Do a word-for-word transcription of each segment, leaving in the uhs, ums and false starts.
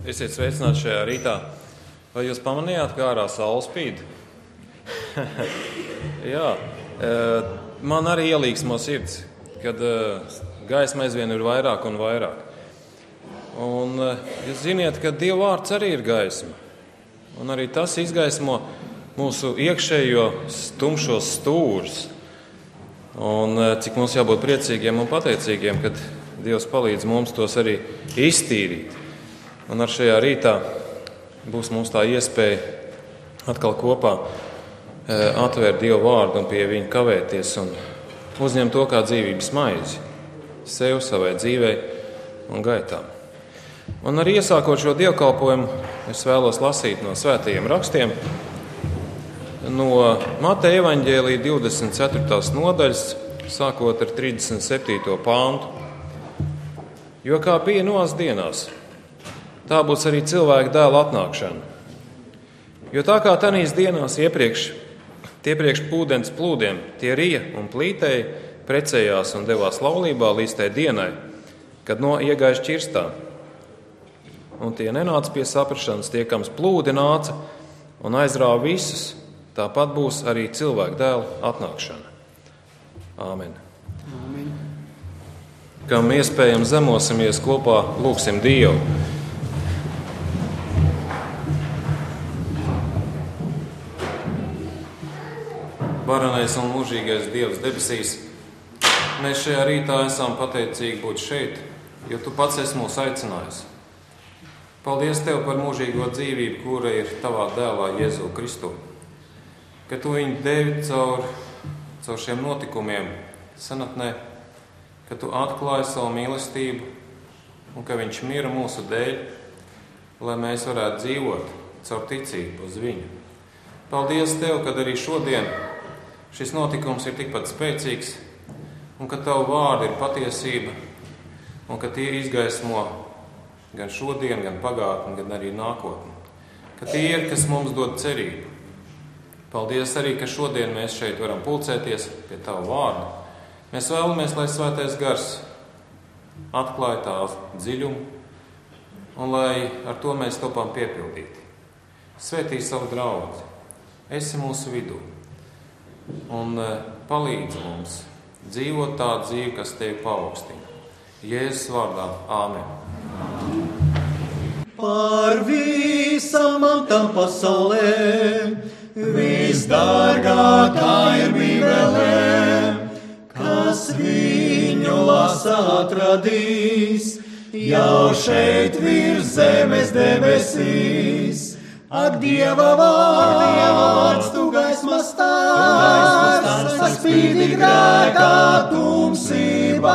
Esiet sveicināti šajā rītā. Vai jūs pamanījāt, kā ārā saule spīd? Jā, man arī ielīgsmo sirds, kad gaisma aizvien ir vairāk un vairāk. Un jūs ziniet, ka Dieva vārds arī ir gaisma. Un arī tas izgaismo mūsu iekšējo tumšos stūrus. Un cik mums jābūt priecīgiem un pateicīgiem, kad Dievs palīdz mums tos arī iztīrīt. Un ar šajā rītā būs mums tā iespēja atkal kopā atvērt Dievu vārdu un pie viņa kavēties un uzņemt to kā dzīvības maizi sev, savai dzīvei un gaitām. Un arī iesākot šo dievkalpojumu, es vēlos lasīt no svētajiem rakstiem, no Mateja evaņģēlija divdesmit ceturtās nodaļas, sākot ar trīsdesmit septīto pāntu. Jo kā bija Noas dienās, tā būs arī cilvēka dēla atnākšana. Jo tā kā tanīs dienās iepriekš, tie priekš pūdens plūdiem, tie rija un plītēji, precējās un devās laulībā līdz tai dienai, kad no iegāja šķirstā. Un tie nenāca pie saprašanas, tie, kams plūdi nāca un aizrāva visus, tāpat būs arī cilvēka dēla atnākšana. Āmen. Āmen. Kam iespējams zemosimies kopā, lūgsim Dievu. Varenais un mūžīgais Dievs debesīs, mēs šajā rītā esam pateicīgi būt šeit, jo Tu pats esi mūs aicinājis. Paldies Tev par mūžīgo dzīvību, kura ir Tavā dēlā Jēzu Kristu, ka Tu viņu devi caur, caur šiem notikumiem senatnē, ka Tu atklāji savu mīlestību un ka Viņš mira mūsu dēļ, lai mēs varētu dzīvot caur ticību uz Viņu. Paldies Tev, kad arī šodien šis notikums ir tikpat spēcīgs, un ka Tavu vārdu ir patiesība, un ka tie izgaismo gan šodien, gan pagātni, gan arī nākotni. Ka tie ir, kas mums dod cerību. Paldies arī, ka šodien mēs šeit varam pulcēties pie Tavu vārdu. Mēs vēlamies, lai Svētais Gars atklāja tā dziļumu, un lai ar to mēs topām piepildīti. Svētī savu draugu, esi mūsu vidū. Un palīdz mums dzīvot tādu dzīvi, kas Tevi paaugstina. Jēzus vārdā. Āmen. Par visam tam pasaulē visdārgākā ir Bībelē, kas viņu lasa atradīs, jau šeit virs zemes debesīs. Ak, Dieva vārds, Tu gaismas stars, kas spīdi grēkā tumsībā,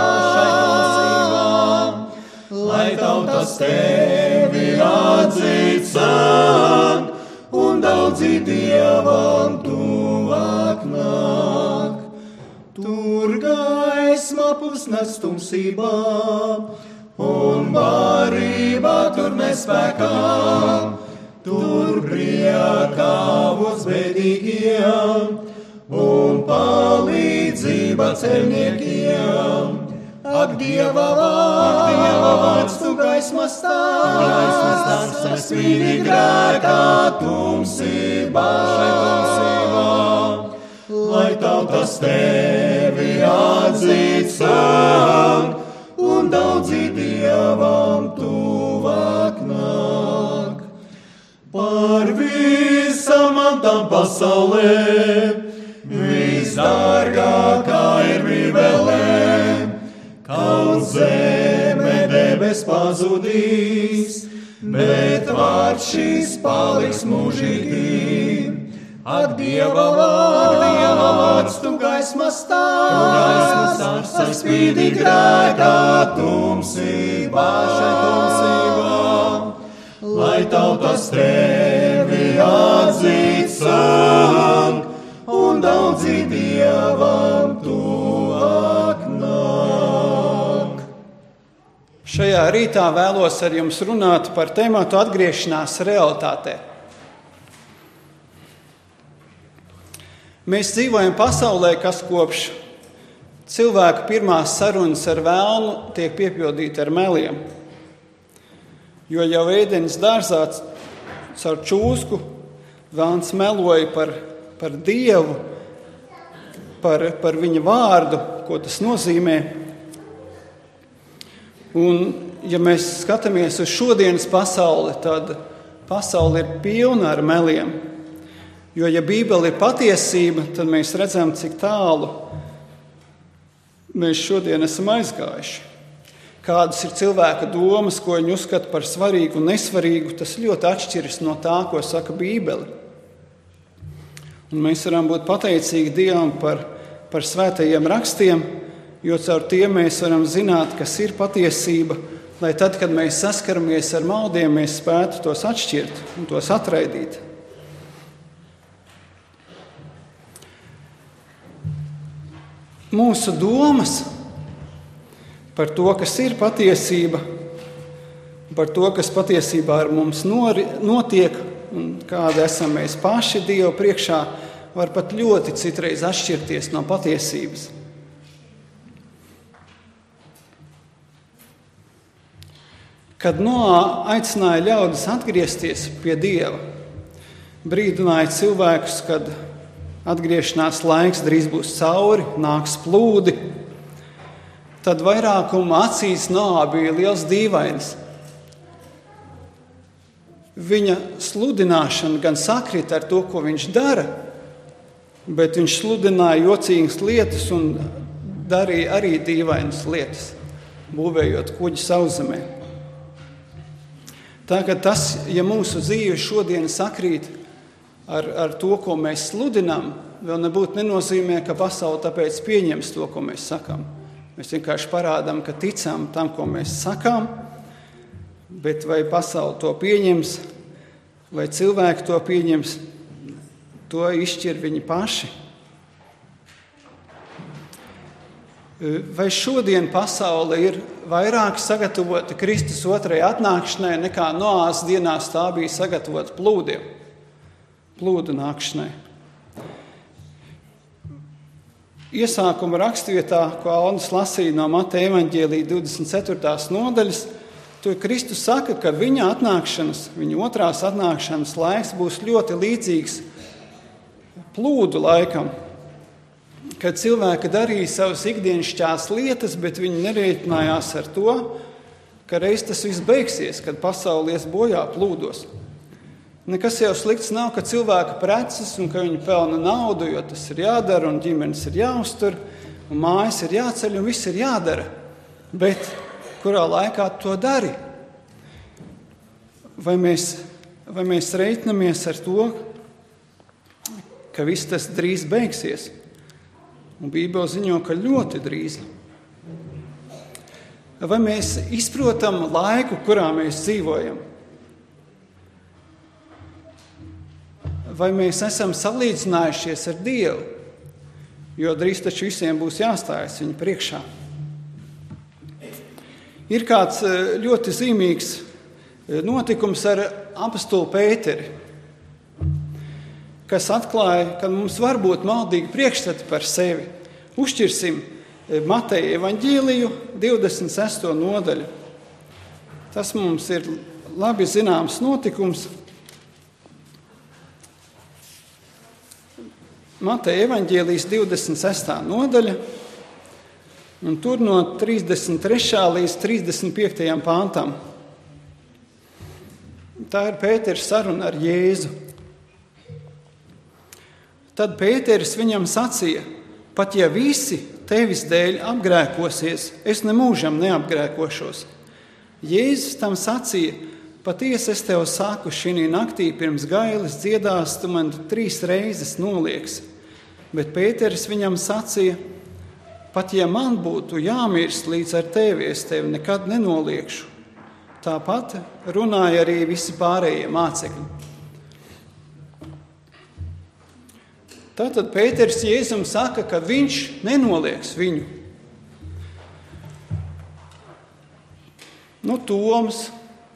lai tautas Tevi atzīt sāk, un daudzi Dievam tuvāk nāk. Tur gaisma pusnakts tumsībā, un barībā tur nespēkā. Tur priekā uz bēdīgiem un palīdzība ceļniekiem. Ak, Dieva vārds, Tu gaismas stars, kas spīdi grēkā tumsībā, lai tautas Tevi atzīt sāk, un daudzi Dievam tuvāk nāk. Par visam tam pasaulē visdārgākā ir Bībelē, kaut zeme debes pazudīs, bet vārds šis paliks mūžīgi. Ak, Dieva vārds, Tu gaismas stars, kas spīdi grēkā tumsībā, lai tautas Tevi atzīt sāk, un daudzi Dievam tuvāk nāk. Šajā rītā vēlos ar jums runāt par tematu atgriešanās realitātē. Mēs dzīvojam pasaulē, kas kopš cilvēku pirmās sarunas ar velnu tiek piepildīta ar meliem. Jo jau Ēdenes dārzā caur čūsku Vēlns meloja par, par Dievu, par, par viņa vārdu, ko tas nozīmē. Un, ja mēs skatāmies uz šodienas pasauli, tad pasaule ir pilna ar meliem. Jo, ja Bībele ir patiesība, tad mēs redzam, cik tālu mēs šodien esam aizgājuši. Kādas ir cilvēka domas, ko viņi uzskata par svarīgu un nesvarīgu, tas ļoti atšķiras no tā, ko saka Bībele. Un mēs varam būt pateicīgi Dievam par, par svētajiem rakstiem, jo caur tiem mēs varam zināt, kas ir patiesība, lai tad, kad mēs saskaramies ar maldiem, mēs spētu tos atšķirt un tos atraidīt. Mūsu domas par to, kas ir patiesība, par to, kas patiesībā ar mums nori, notiek un kāda esam mēs paši Dievu priekšā, var pat ļoti citreiz atšķirties no patiesības. Kad Noā aicināja ļaudis atgriezties pie Dieva, brīdināja cilvēkus, kad atgriešanās laiks drīz būs cauri, nāks plūdi, tad vairākuma acīs Noā bija liels dīvainis. Viņa sludināšana gan sakrita ar to, ko viņš dara, bet viņš sludināja jocīgas lietas un darīja arī dīvainas lietas, būvējot kuģi sauszemē. Tagad tas, ja mūsu dzīve šodien sakrīt ar, ar to, ko mēs sludinām, vēl nebūtu nenozīmē, ka pasaule tāpēc pieņems to, ko mēs sakām. Mēs vienkārši parādām, ka ticam tam, ko mēs sakām, bet vai pasaule to pieņems, vai cilvēki to pieņems, to izšķir viņi paši. Vai šodien pasaule ir vairāk sagatavota Kristus otrajai atnākšanai, nekā Noās dienās tā bija sagatavota plūdiem, plūdu nākšanai? Iesākuma rakstvietā, ko Alnis lasīja no Mateja evaņģēlija divdesmit ceturtās nodaļas, tur Kristus saka, ka viņa atnākšanas, viņa otrās atnākšanas laiks būs ļoti līdzīgs plūdu laikam, kad cilvēki darīja savas ikdienišķās lietas, bet viņi nerēķinājās ar to, ka reiz tas viss beigsies, kad pasaule ies bojā plūdos. Nekas jau slikts nav, ka cilvēki precas un ka viņi pelna naudu, jo tas ir jādara un ģimenes ir jāuztur un mājas ir jāceļ un viss ir jādara. Bet kurā laikā to dari? Vai mēs, vai mēs reiķinamies ar to, ka viss tas drīz beigsies? Un Bībele ziņo, ka ļoti drīz. Vai mēs izprotam laiku, kurā mēs dzīvojam? Vai mēs esam salīdzinājušies ar Dievu? Jo drīz taču visiem būs jāstājas viņa priekšā. Ir kāds ļoti zīmīgs notikums ar apostolu Pēteri, kas atklāja, ka mums var būt maldīgi priekšstati par sevi. Uzšķirsim Mateja evaņģēliju divdesmit sesto nodaļu. Tas mums ir labi zināms notikums. Mateja evaņģēlijas divdesmit sestā nodaļa, un tur no trīsdesmit trešā līdz trīsdesmit piektajam pāntam. Tā ir Pētera saruna ar Jēzu. Tad Pēteris viņam sacīja, pat ja visi tevis dēļ apgrēkosies, es nemūžam neapgrēkošos. Jēzus tam sacīja, patiesi es tev saku, šī naktī pirms gailes dziedās, tu man trīs reizes nolieksi. Bet Pēteris viņam sacīja, pat ja man būtu jāmirst līdz ar tevi, es tevi nekad nenoliekšu. Tāpat runāja arī visi pārējie mācekļi. Tātad Pēteris Jēzum saka, ka viņš nenolieks viņu. Nu, Toms,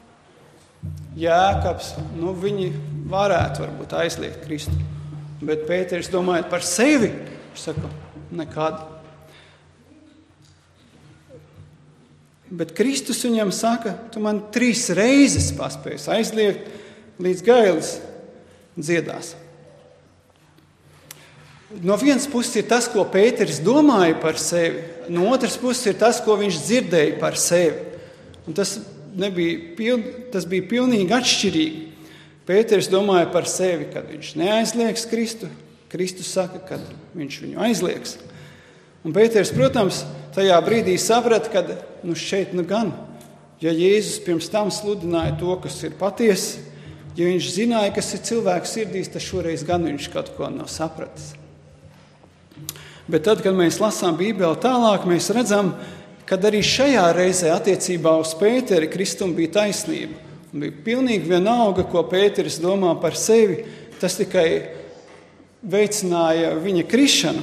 Jēkabs, nu, viņi varētu varbūt aizliegt Kristu. Bet Pēteris domājot par sevi, viņš saka, nekad. Bet Kristus viņam saka, tu man trīs reizes paspēsi aizliegt, līdz gailis dziedās. No vienas puses ir tas, ko Pēteris domāja par sevi, no otras puses ir tas, ko viņš dzirdēja par sevi. Un tas, nebija, tas bija pilnīgi atšķirīgi. Pēteris domāja par sevi, kad viņš neaizliegs Kristu. Kristus saka, kad viņš viņu aizliegs. Un Pēteris, protams, tajā brīdī saprata, ka nu šeit nu gan, ja Jēzus pirms tam sludināja to, kas ir patiesi, ja viņš zināja, kas ir cilvēku sirdīs, tad šoreiz gan viņš kaut ko nav sapratis. Bet tad, kad mēs lasām Bībeli tālāk, mēs redzam, ka arī šajā reizē attiecībā uz Pēteri Kristum bija taisnība. Un bija pilnīgi vienalga, ko Pēteris domā par sevi, tas tikai veicināja viņa krišanu.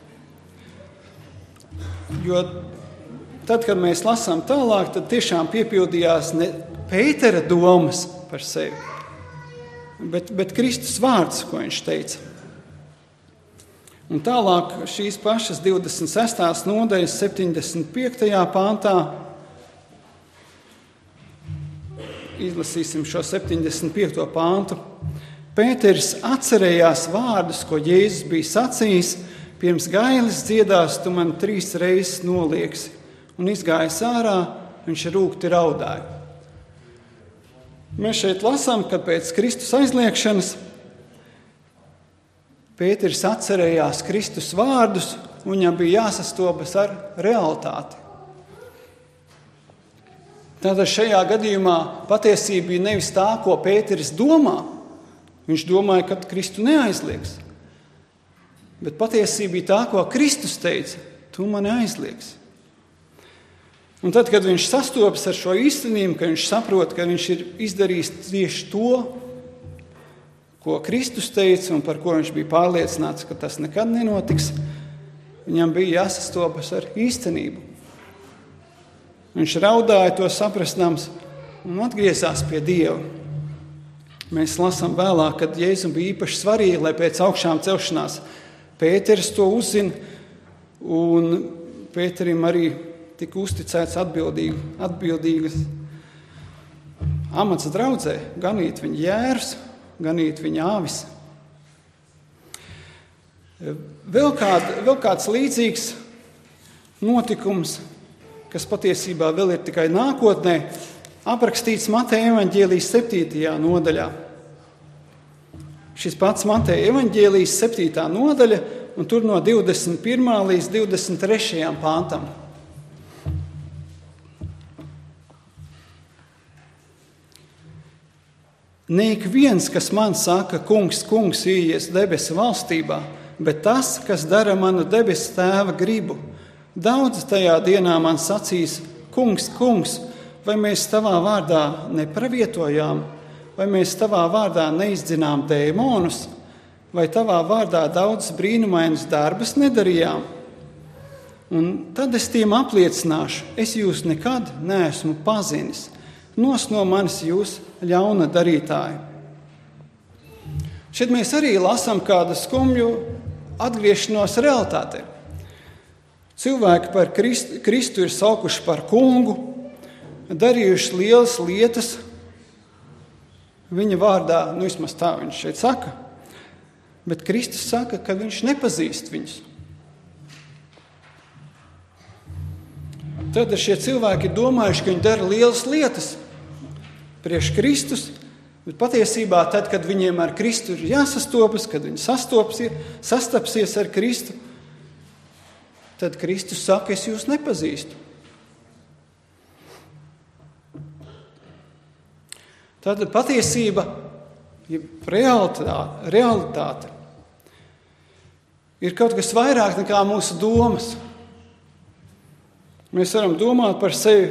Jo tad, kad mēs lasām tālāk, tad tiešām piepildījās ne Pētera domas par sevi, bet, bet Kristus vārds, ko viņš teica. Un tālāk šīs pašas divdesmit sestās nodaļas septiņdesmit piektajā pāntā izlasīsim šo septiņdesmit piekto pāntu. Pēteris atcerējās vārdus, ko Jēzus bija sacījis, pirms gailis dziedās, tu man trīs reizes nolieksi. Un izgājis ārā, viņš rūgti raudāja. Mēs šeit lasām, ka pēc Kristus aizliekšanas Pēteris atcerējās Kristus vārdus, un viņam bija jāsastopas ar realitāti. Tātad šajā gadījumā patiesība bija nevis tā, ko Pēteris domā. Viņš domāja, ka Kristu neaizliegs. Bet patiesība bija tā, ko Kristus teica, tu mani aizliegsi. Un tad, kad viņš sastopas ar šo īstenību, ka viņš saprot, ka viņš ir izdarījis tieši to, ko Kristus teica un par ko viņš bija pārliecināts, ka tas nekad nenotiks, viņam bija jāsastopas ar īstenību. Viņš raudāja to saprastams un atgriezās pie Dieva. Mēs lasām vēlāk, kad Jēzum bija īpaši svarīgi, lai pēc augšām celšanās Pēteris to uzzina, un Pēterim arī tika uzticēts atbildīgi, atbildīgas amats draudzē, ganīt viņa jērus, ganīt viņa āvis. Vēl, kād, vēl kāds līdzīgs notikums, kas patiesībā vēl ir tikai nākotnē, aprakstīts Mateja evaņģēlijas septītajā nodaļā. Šis pats Mateja evaņģēlijas septītā nodaļa, un tur no divdesmit pirmā līdz divdesmit trešajam pāntam. Ne ik viens, kas man saka, kungs, kungs, ieies debesu valstībā, bet tas, kas dara manu debesu tēva gribu. Daudz tajā dienā man sacīs, kungs, kungs, vai mēs tavā vārdā nepravietojām, vai mēs tavā vārdā neizdzinām dēmonus, vai tavā vārdā daudz brīnumainus darbus nedarījām. Un tad es tiem apliecināšu, es jūs nekad neesmu pazinis. Nos no manis jūs ļauna darītāji. Šeit mēs arī lasām kādu skumju atgriešanos realitātē. Cilvēki par Kristu, Kristu ir saukuši par kungu, darījuši lielas lietas viņa vārdā, nu vismaz tā viņš šeit saka, bet Kristus saka, ka viņš nepazīst viņus. Tad šie cilvēki ir domājuši, ka viņi dara lielas lietas priekš Kristus, bet patiesībā tad, kad viņiem ar Kristu ir jāsastopas, kad viņi sastapsies ar Kristu, tad Kristus saka, es jūs nepazīstu. Tātad patiesība, ja realitāte, realitāte ir kaut kas vairāk nekā mūsu domas. Mēs varam domāt par sevi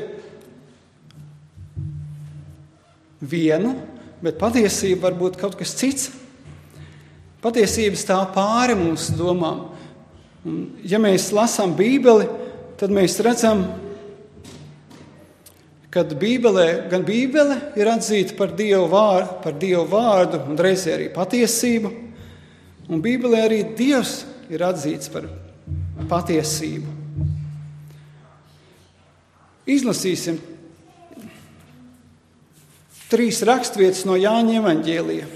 vienu, bet patiesība var būt kaut kas cits. Patiesība stāv pāri mūsu domām. Un, ja mēs lasām Bībeli, tad mēs redzam, ka Bībelē, gan Bībele ir atzīta par Dievu vārdu, par Dievu vārdu un reizē arī patiesību, un Bībelē arī Dievs ir atzīts par patiesību. Izlasīsim trīs rakstvietas no Jāņa evaņģēlija.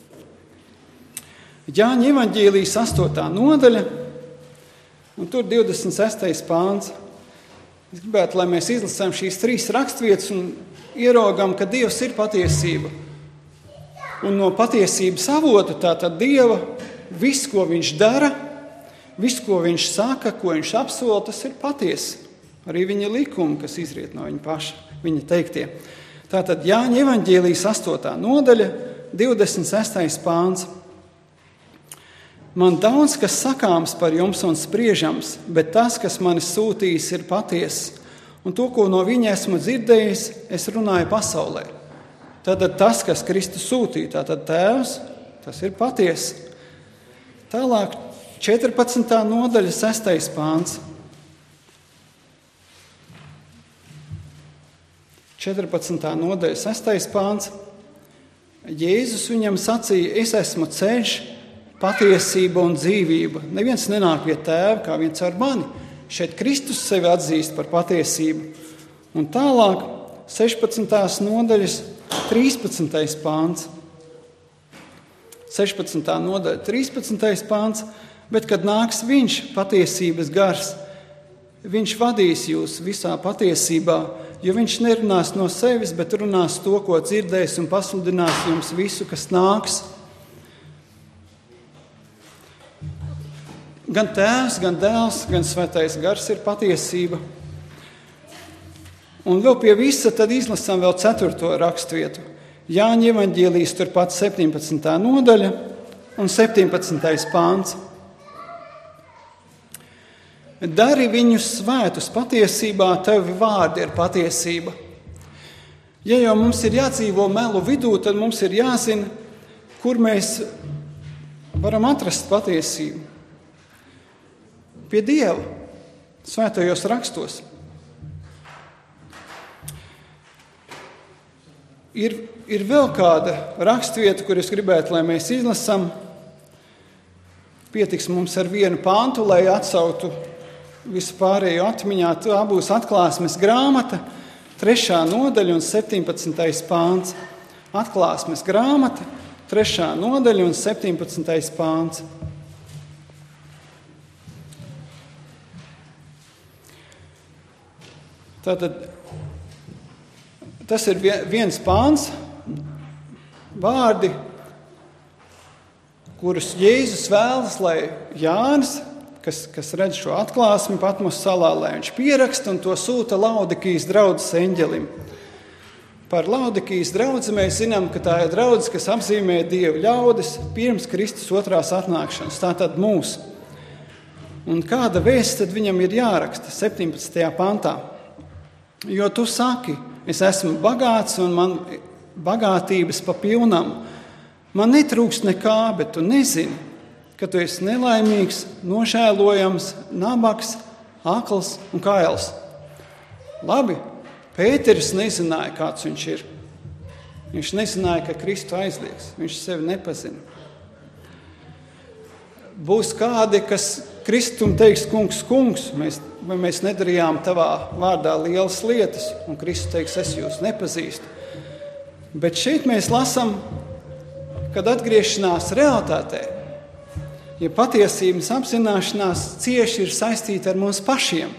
Jāņa evaņģēlijas astotā nodaļa, un tur divdesmit sestais pāns. Es gribētu, lai mēs izlasām šīs trīs rakstvietas un ieraugam, ka Dievs ir patiesība. Un no patiesības avota, tātad Dieva, viss, ko viņš dara, viss, ko viņš saka, ko viņš apsola, tas ir patiesi. Arī viņa likumi, kas izriet no viņa paša, viņa teiktie. Tātad Jāņa evaņģēlijas astotā nodaļa, divdesmit sestais pāns. Man daudz, kas sakāms par jums un spriežams, bet tas, kas mani sūtījis, ir patiess. Un to, ko no viņa esmu dzirdējis, es runāju pasaulē. Tātad tas, kas Kristus sūtīja, tātad Tēvs, tas ir patiess. Tālāk četrpadsmitā nodaļa, sestais pāns. četrpadsmitā nodaļa, sestais pāns. Jēzus viņam sacīja, es esmu ceļš, patiesība un dzīvība. Neviens nenāk pie Tēva, kā viens ar mani. Šeit Kristus sevi atzīst par patiesību. Un tālāk sešpadsmitās nodaļas trīspadsmitais pāns. sešpadsmitā nodaļa trīspadsmitais pāns. Bet, kad nāks viņš, patiesības gars, viņš vadīs jūs visā patiesībā, jo viņš nerunās no sevis, bet runās to, ko dzirdēs, un pasludinās jums visu, kas nāks. Gan Tēvs, gan Dēls, gan Svētais Gars ir patiesība. Un vēl pie visa tad izlasām vēl ceturto rakstvietu. Jāņa evaņģēlijas turpat septiņpadsmitā nodaļa un septiņpadsmitais pāns. Dari viņus svētus patiesībā, tevi vārdi ir patiesība. Ja jau mums ir jādzīvo melu vidū, tad mums ir jāzina, kur mēs varam atrast patiesību. Pie Dieva, svētajos rakstos. Ir, ir vēl kāda rakstvieta, kur es gribētu, lai mēs izlasām. Pietiks mums ar vienu pāntu, lai atsautu visu pārējo atmiņā. Tā būs Atklāsmes grāmata, trešā nodaļa un septiņpadsmitais pāns. Atklāsmes grāmata, trešā nodaļa un septiņpadsmitais pāns. Tātad tas ir viens pāns, vārdi, kurus Jēzus vēlas, lai Jānis, kas, kas redz šo atklāsmi Patmos salā, lai viņš pieraksta un to sūta Laudikijas draudzes eņģelim. Par Laudikijas draudzi mēs zinām, ka tā ir draudze, kas apzīmē Dievu ļaudis pirms Kristus otrās atnākšanas, tātad mūs. Un kāda vēsts tad viņam ir jāraksta septiņpadsmitajā pantā? Jo tu saki, es esmu bagāts un man bagātības pa pilnam. Man netrūkst nekā, bet tu nezini, ka tu esi nelaimīgs, nožēlojams, nabaks, akls un kails. Labi, Pēteris nezināja, kāds viņš ir. Viņš nezināja, ka Kristu aizliegs. Viņš sevi nepazina. Būs kādi, kas Kristum teiks, kungs, kungs, mēs, mēs nedarījām tavā vārdā lielas lietas, un Kristus teiks, es jūs nepazīstu. Bet šeit mēs lasām, kad atgriešanās realitātē, ja patiesības apzināšanās cieši ir saistīta ar mums pašiem.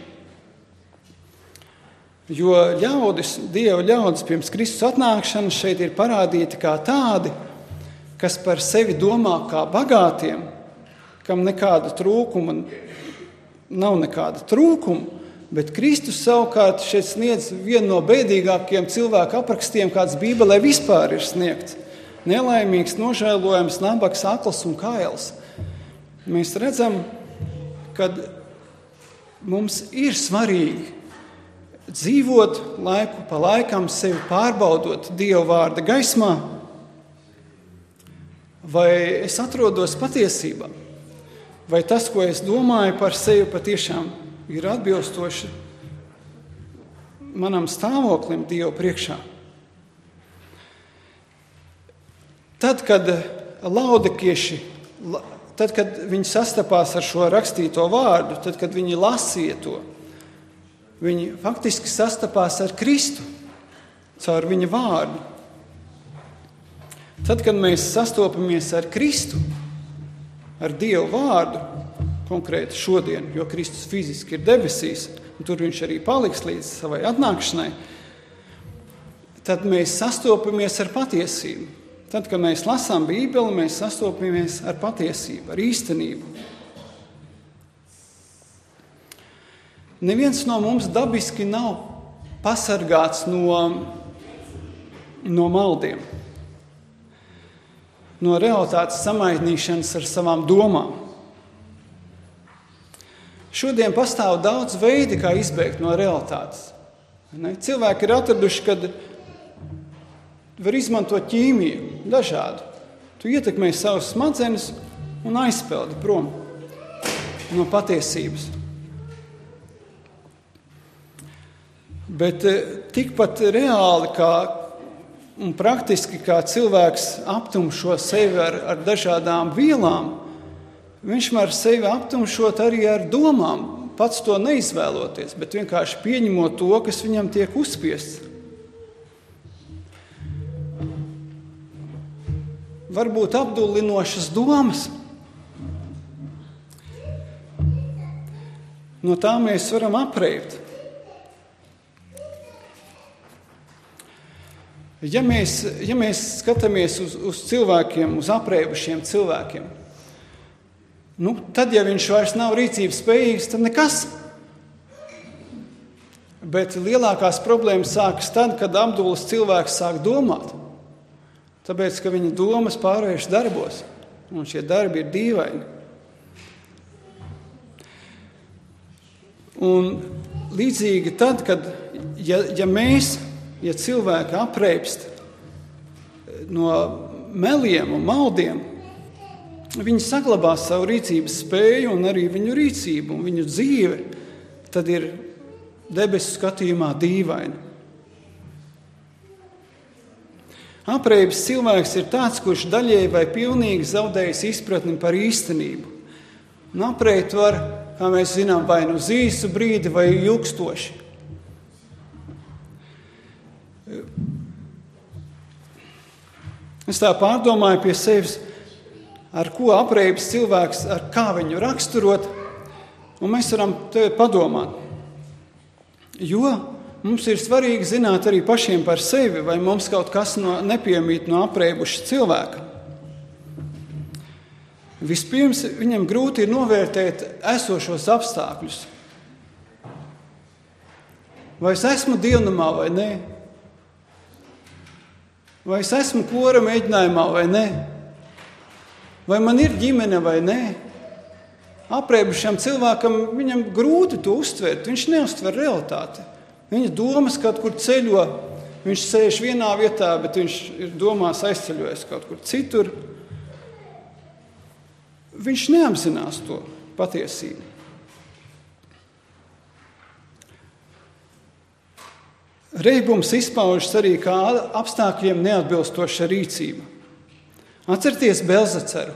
Jo ļaudis, Dieva ļaudis pirms Kristus atnākšanas šeit ir parādīti kā tādi, kas par sevi domā kā bagātiem, kam nekāda trūkuma, nav nekāda trūkuma, bet Kristus savukārt šeit sniedz vienu no bēdīgākajiem cilvēku aprakstiem, kāds Bībelē vispār ir sniegts. Nelaimīgs, nožēlojams, nabaks, akls un kails. Mēs redzam, ka mums ir svarīgi dzīvot laiku pa laikam, sevi pārbaudot Dieva vārda gaismā, vai es atrodos patiesībā. Vai tas, ko es domāju par sevi, patiešām ir atbilstoši manam stāvoklim Dieva priekšā? Tad, kad laudikieši, tad, kad viņi sastapās ar šo rakstīto vārdu, tad, kad viņi lasīja to, Viņi faktiski sastapās ar Kristu caur viņa vārdu. Tad, kad mēs sastopamies ar Kristu, ar Dievu vārdu, konkrēti šodien, jo Kristus fiziski ir debesīs, un tur viņš arī paliks līdz savai atnākšanai, tad mēs sastopamies ar patiesību. Tad, kad mēs lasām Bībeli, mēs sastopamies ar patiesību, ar īstenību. Neviens no mums dabiski nav pasargāts no, no maldiem, no realitātes samainīšanas ar savām domām. Šodien pastāv daudz veidi, kā izbēgt no realitātes. Ne? Cilvēki ir atraduši, kad var izmantot ķīmiju, dažādu. Tu ietekmē savus smadzenes un aizpeldi prom no patiesības. Bet tikpat reāli kā un praktiski kā cilvēks aptumšo sevi ar, ar dažādām vielām, viņš var sevi aptumšot arī ar domām, pats to neizvēloties, bet vienkārši pieņemot to, kas viņam tiek uzspiests. Varbūt apdullinošas domas. No tā mēs varam apreipt. Ja mēs, ja mēs skatāmies uz, uz cilvēkiem, uz apreibušiem cilvēkiem, nu, tad, ja viņš vairs nav rīcības spējīgs, tad nekas. Bet lielākās problēmas sākas tad, kad apdullis cilvēks sāk domāt. Tāpēc, ka viņa domas pārvēršas darbos, un šie darbi ir dīvaini. Un līdzīgi tad, kad, ja, ja mēs, ja cilvēki apreibst no meliem un maldiem, viņi saglabā savu rīcības spēju un arī viņu rīcību un viņu dzīve, tad ir debesu skatījumā dīvaini. Apreibis cilvēks ir tāds, kurš daļēji vai pilnīgi zaudējis izpratni par īstenību. Un apreibt var, kā mēs zinām, vai nu uz īsu brīdi, vai ilgstoši. Es tā pārdomāju pie sevis, ar ko apreibis cilvēks, ar kā viņu raksturot, un mēs varam te padomāt. Jo mums ir svarīgi zināt arī pašiem par sevi, vai mums kaut kas no, nepiemīt no apreibuša cilvēka. Vispirms viņam grūti ir novērtēt esošos apstākļus. Vai es esmu dievnamā vai nē? Vai es esmu kora mēģinājumā vai nē? Vai man ir ģimene vai nē? Apreibušam cilvēkam viņam grūti to uztvert, viņš neuztver realitāti. Viņa domas kaut kur ceļo, viņš sēž vienā vietā, bet viņš ir domās aizceļojies kaut kur citur. Viņš neapzinās to patiesību. Reibums izpaužas arī kā apstākļiem neatbilstoša rīcība. Atcerieties Belzaceru.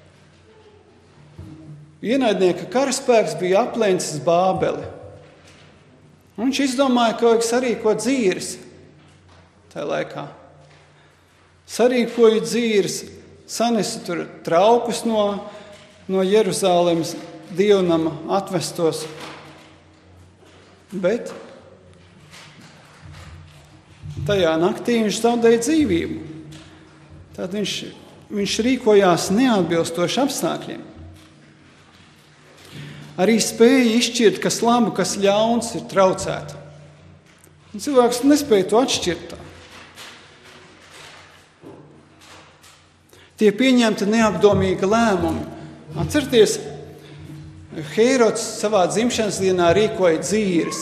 Ienaidnieka karaspēks bija aplencis Bābeli. Un viņš izdomāja, ka vajag sarīkot dzīres tajā laikā. Sarīkoja dzīres, sanesa tur traukus no, no Jeruzālemes dievnama atvestos. Bet tajā naktī viņš zaudēja dzīvību. Tad viņš, viņš rīkojās neatbilstoši apstākļiem. Arī spēja izšķirt, kas labu, kas ļauns, ir traucēta. Un cilvēks nespēja to atšķirt tā. Tie pieņemti neapdomīgi lēmumi. Atcerieties, Hērods savā dzimšanas dienā rīkoja dzīres.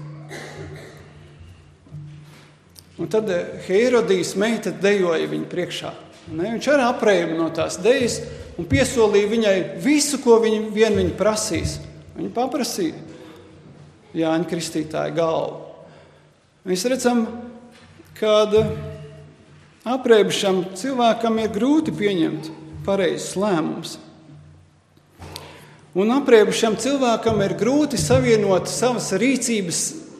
Un tad Hērodijas meita dejoja viņu priekšā. Ne? Viņš arī apreiba no tās dejas un piesolīja viņai visu, ko viņa, vien viņa prasīs. Viņa paprasīja Jāņa Kristītāja galvu. Mēs redzam, kad apreibušam cilvēkam ir grūti pieņemt pareizus lēmumus. Un apreibušam cilvēkam ir grūti savienot savas rīcības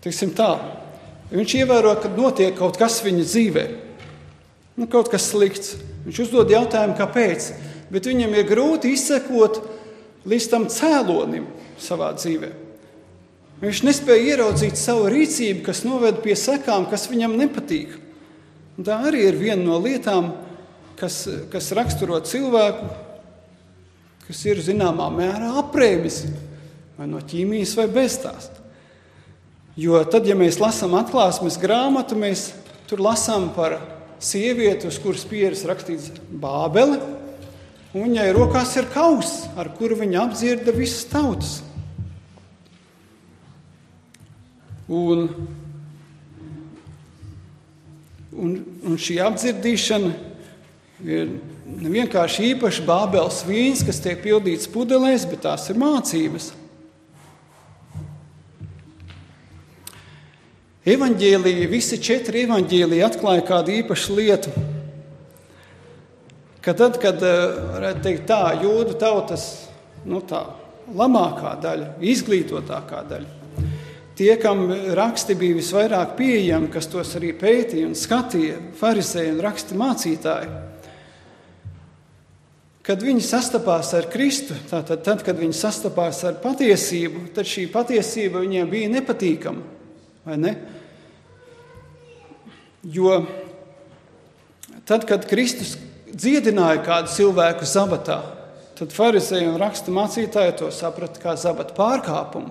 teiksim tā, viņš ievēro, ka notiek kaut kas viņa dzīvē, nu, kaut kas slikts. Viņš uzdod jautājumu, kāpēc, bet viņam ir grūti izsekot līdz tam cēlonim savā dzīvē. Viņš nespēja ieraudzīt savu rīcību, kas noved pie sekām, kas viņam nepatīk. Un tā arī ir viena no lietām, kas, kas raksturo cilvēku, kas ir zināmā mērā aprēmis, vai no ķīmijas vai bez tās. Jo tad, ja mēs lasām atklāsmes grāmatu, mēs tur lasām par sievieti, uz kuras pieres rakstīts Bābele, un viņai rokās ir kauss, ar kuru viņa apdzirda visas tautas. Un, un, un šī apdzirdīšana ir vienkārši īpaši Bābeles vīns, kas tiek pildīts pudelēs, bet tās ir mācības. Evaņģēliji, visi četri evaņģēliji atklāja kādu īpašu lietu, ka tad, kad, varētu teikt tā, jūdu tautas, nu tā, labākā daļa, izglītotākā daļa, tie, kam raksti bija visvairāk pieejami, kas tos arī pētīja un skatīja, farizēji un raksti mācītāji, kad viņi sastapās ar Kristu, tātad tad, kad viņi sastapās ar patiesību, tad šī patiesība viņiem bija nepatīkama, vai ne? Jo tad, kad Kristus dziedināja kādu cilvēku zabatā, tad farizēji un raksta mācītāji to saprata kā zabata pārkāpumu.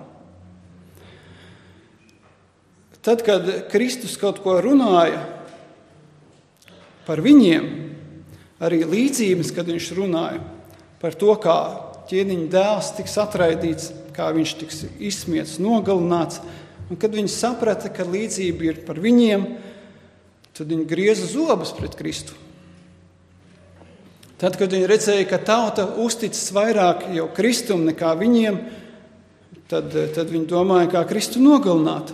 Tad, kad Kristus kaut ko runāja par viņiem, arī līdzības, kad viņš runāja par to, kā ķēniņa dēls tiks atraidīts, kā viņš tiks izsmiets, nogalināts, un kad viņi saprata, ka līdzība ir par viņiem, tad viņi grieza zobus pret Kristu. Tad, kad viņi redzēja, ka tauta uzticas vairāk jau Kristum nekā viņiem, tad, tad viņi domāja, kā Kristu nogalināt.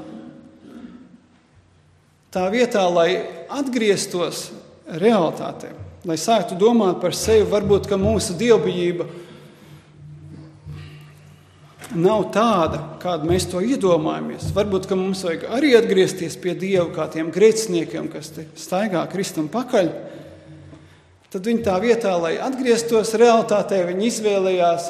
Tā vietā, lai atgrieztos realitātē, lai sāktu domāt par sevi, varbūt, ka mūsu dievbijība nav tāda, kāda mēs to iedomājamies. Varbūt, ka mums vajag arī atgriezties pie Dieva kā tiem grēciniekiem, kas te staigā Kristum pakaļ. Tad viņi tā vietā, lai atgrieztos realitātē, viņi izvēlējās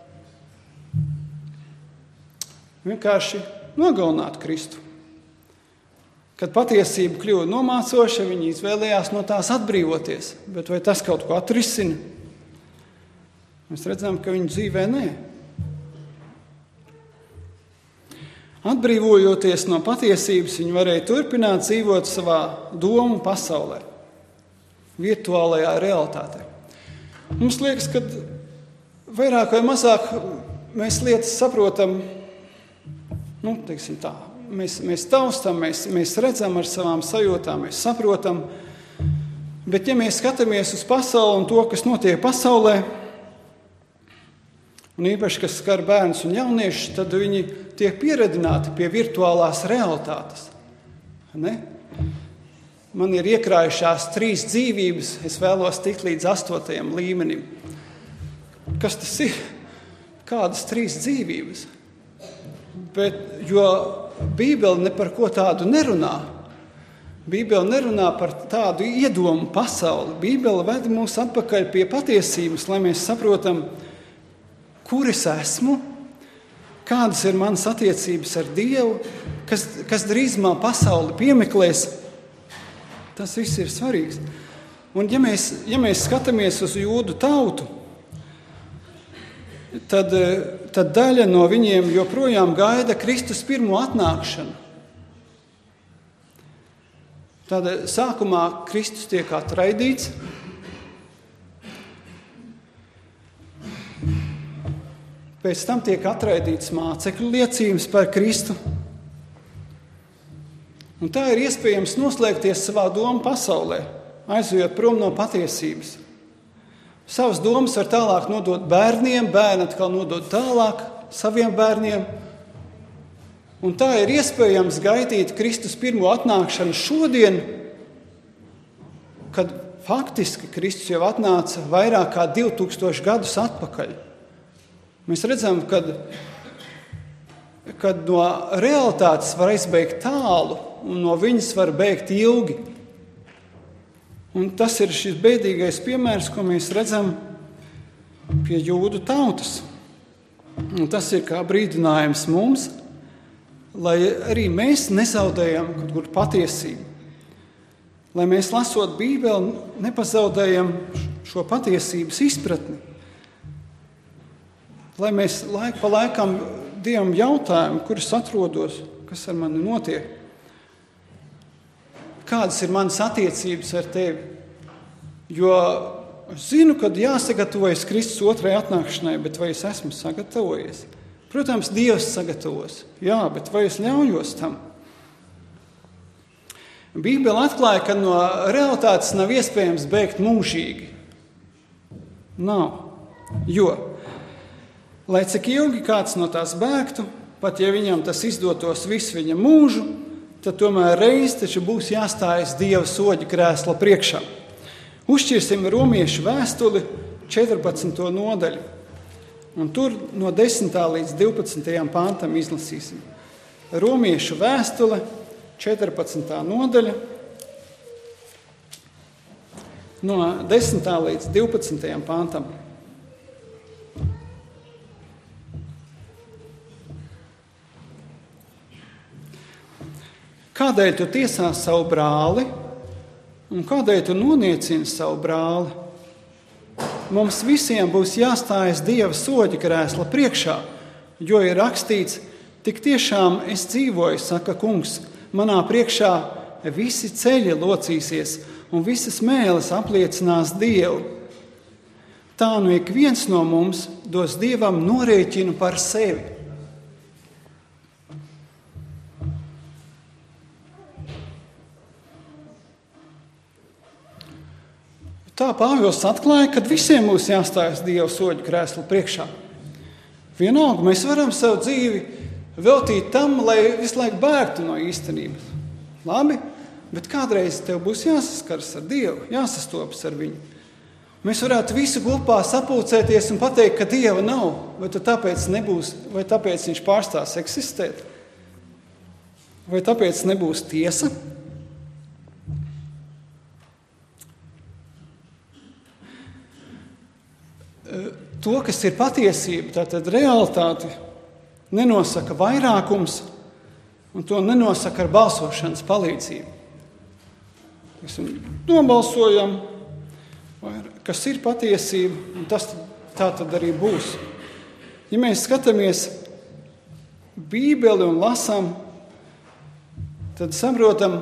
vienkārši nogalināt Kristu. Kad patiesība kļuva nomācoša, viņi izvēlējās no tās atbrīvoties. Bet vai tas kaut ko atrisina? Mēs redzam, ka viņu dzīvē nē. Atbrīvojoties no patiesības, viņi varēja turpināt dzīvot savā domu pasaulē, virtuālajā realitātē. Mums liekas, ka vairāk vai mazāk mēs lietas saprotam, nu, teiksim tā, mēs, mēs taustam, mēs, mēs redzam ar savām sajūtām, mēs saprotam, bet ja mēs skatāmies uz pasauli un to, kas notiek pasaulē, un īpaši, kas skar bērnus un jauniešus, tad viņi tiek pieredināti pie virtuālās realitātes. Ne? Man ir iekrājušās trīs dzīvības, es vēlos tikt līdz astotajam līmenim. Kas tas ir? Kādas trīs dzīvības? Bet, jo Bībele ne par ko tādu nerunā. Bībele nerunā par tādu iedomu pasauli. Bībele ved mūs atpakaļ pie patiesības, lai mēs saprotam, kur es esmu, kādas ir manas attiecības ar Dievu, kas, kas drīzumā pasauli piemeklēs. Tas viss ir svarīgs. Un ja mēs, ja mēs skatāmies uz jūdu tautu, tad, tad daļa no viņiem joprojām gaida Kristus pirmo atnākšanu. Tad sākumā Kristus tiek atraidīts, pēc tam tiek atraidīts mācekļu liecības par Kristu. Un tā ir iespējams noslēgties savā domu pasaulē, aizejot prom no patiesības. Savas domas var tālāk nodot bērniem, bērni atkal nodot tālāk saviem bērniem. Un tā ir iespējams gaidīt Kristus pirmo atnākšanu šodien, kad faktiski Kristus jau atnāca vairāk kā divi tūkstoši gadus atpakaļ. Mēs redzam, kad, kad no realitātes var aizbēgt tālu un no viņas var bēgt ilgi. Un tas ir šis bēdīgais piemērs, ko mēs redzam pie jūdu tautas. Un tas ir kā brīdinājums mums, lai arī mēs nezaudējam kaut kur patiesību. Lai mēs lasot Bībeli, nepazaudējam šo patiesības izpratni. Lai mēs laiku pa laikam Dievam jautājam, kur es atrodos, kas ar mani notiek. Kādas ir manas attiecības ar tevi? Jo es zinu, kad jāsagatavojas Kristus otrai atnākšanai, bet vai es esmu sagatavojies? Protams, Dievs sagatavos, jā, bet vai es ļaujos tam? Bībele atklāja, ka no realitātes nav iespējams bēgt mūžīgi. Nav. Jo, lai cik ilgi kāds no tās bēgtu, pat ja viņam tas izdotos visu viņa mūžu, tad tomēr reiz taču būs jāstājas Dieva soļa krēsla priekšā. Uzšķirsim Romiešu vēstuli četrpadsmito nodaļu. Un tur no desmitā līdz divpadsmitajam pantam izlasīsim. Romiešu vēstule četrpadsmitā nodaļa, no desmitā līdz divpadsmitajam pantam. Kādēļ tu tiesā savu brāli, un kādēļ tu noniecini savu brāli? Mums visiem būs jāstājas Dieva soļa krēsla priekšā, jo ir rakstīts, tik tiešām es dzīvoju, saka kungs, manā priekšā visi ceļi locīsies un visas mēles apliecinās Dievu. Tā nu ik viens no mums dos Dievam norēķinu par sevi. Tā Pāvils atklāja, ka visiem būs jāstājas Dieva soļa krēsla priekšā. Vienalga, mēs varam savu dzīvi veltīt tam, lai visu laiku bēgtu no īstenības. Labi, bet kādreiz tev būs jāsaskars ar Dievu, jāsastopas ar viņu. Mēs varētu visu kopā sapulcēties un pateikt, ka Dieva nav, vai tāpēc nebūs, vai tāpēc viņš pārstās eksistēt, vai tāpēc nebūs tiesa. To, kas ir patiesība, tātad realitāte, nenosaka vairākums, un to nenosaka ar balsošanas palīdzību. Mēs nobalsojam, kas ir patiesība, un tas tā tad arī būs. Ja mēs skatāmies Bībeli un lasām, tad saprotam,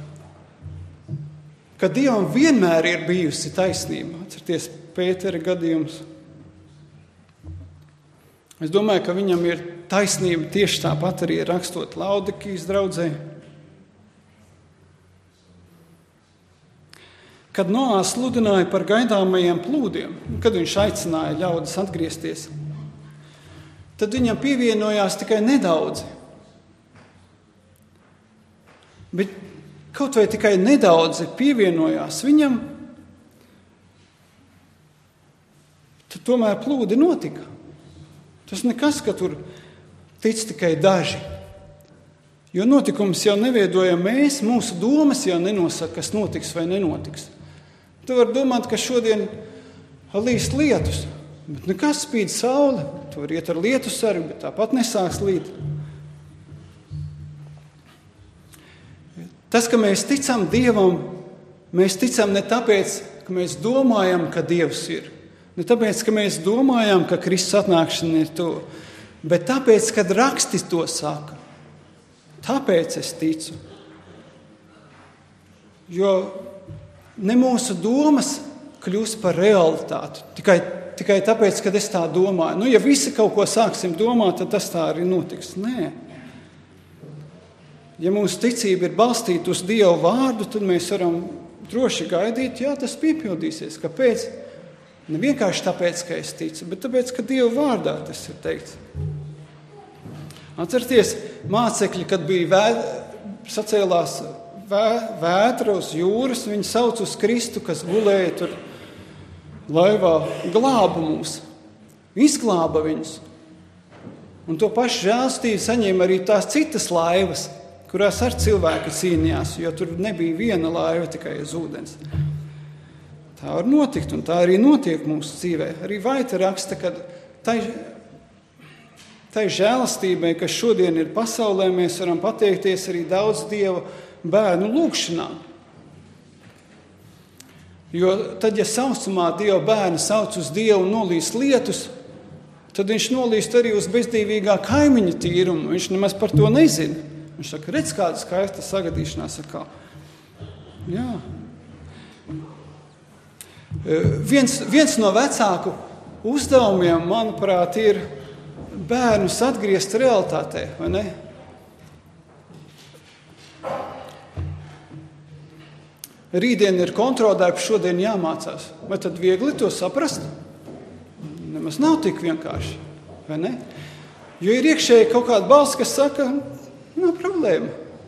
ka Dievam vienmēr ir bijusi taisnība. Atcerieties Pētera gadījums. Es domāju, ka viņam ir taisnība tieši tāpat arī rakstot Laudikijas draudzē. Kad Noā sludināja par gaidāmajiem plūdiem, kad viņš aicināja ļaudis atgriezties, tad viņam pievienojās tikai nedaudzi. Bet kaut vai tikai nedaudzi pievienojās viņam, tad tomēr plūdi notika. Tas nekas, ka tur tic tikai daži. Jo notikums jau neveidojam mēs, mūsu domas jau nenosaka, kas notiks vai nenotiks. Tu vari domāt, ka šodien līst lietus, bet nekas spīd saule. Tu vari iet ar lietusargu, bet tāpat nesāks līt. Tas, ka mēs ticam Dievam, mēs ticam ne tāpēc, ka mēs domājam, ka Dievs ir. Ne tāpēc, ka mēs domājam, ka Kristus atnākšana ir to, bet tāpēc, kad raksti to saka. Tāpēc es ticu. Jo ne mūsu domas kļūst par realitāti. Tikai, tikai tāpēc, kad es tā domāju. Nu, ja visi kaut ko sāksim domāt, tad tas tā arī notiks. Nē. Ja mūsu ticība ir balstīta uz Dieva vārdu, tad mēs varam droši gaidīt, jā, tas piepildīsies. Kāpēc? Ne vienkārši tāpēc, ka es ticu, bet tāpēc, ka Dieva vārdā tas ir teikts. Atcerieties, mācekļi, kad bija vē, sacēlās vē, vētra uz jūras, viņi sauc uz Kristu, kas gulēja tur laivā, glāba mūs, izglāba viņus. Un to pašu žēlstību saņēma arī tās citas laivas, kurās ar cilvēki cīnījās, jo tur nebija viena laiva tikai uz ūdens. Tā var notikt, un tā arī notiek mūsu dzīvē. Arī Vaita raksta, ka tai, tai žēlastībai, kas šodien ir pasaulē, mēs varam pateikties arī daudz Dieva bērnu lūgšanā. Jo tad, ja sausumā Dieva bērni sauc uz Dievu un nolīst lietus, tad viņš nolīst arī uz bezdīvīgā kaimiņa tīrumu. Viņš nemaz par to nezina. Viņš saka, redz, kāda skaista sagadīšanās atkal. Jā. Viens, viens no vecāku uzdevumiem, manuprāt, ir bērnus atgriezt realitātē, vai ne? Rītdien ir kontroldarbs, šodien jāmācās. Vai tad viegli to saprast? Nemaz nav tik vienkārši, vai ne? Jo ir iekšēji kaut kāda balss, kas saka, nav problēma.